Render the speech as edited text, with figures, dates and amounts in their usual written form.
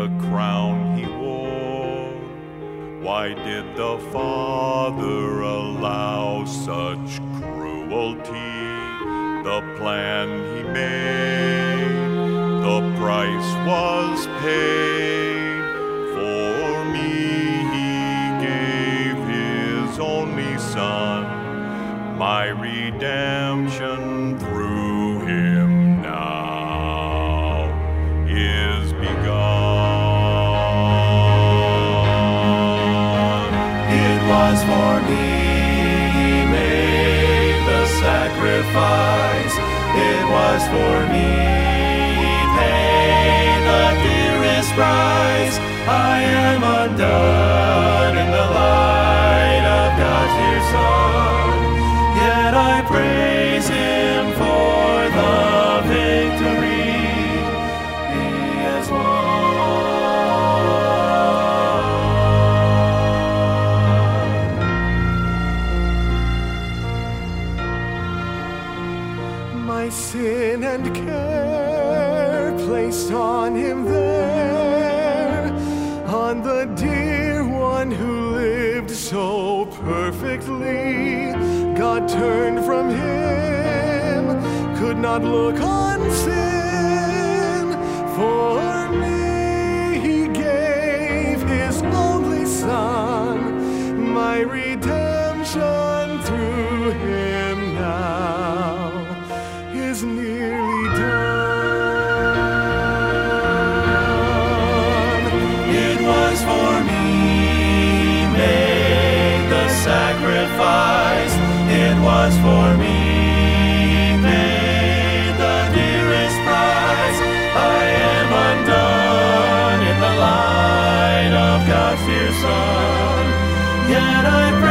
the crown he wore. Why did the Father allow such cruelty? The plan he made, the price was paid. For me he gave his only Son, my redemption through him now is begun. It was for me he made the sacrifice. It was for me he paid the dearest price. I am undone in the light of God's dear Son, yet I praise him for the victory he has won. My sin and care placed on him there, on the dear one who lived so perfectly. God turned from him, could not look on sin. For me he gave his only Son, my redemption through him now is nearly done. It was for me he made the sacrifice. It was for me he paid the dearest price. I am undone in the light of God's dear Son, yet I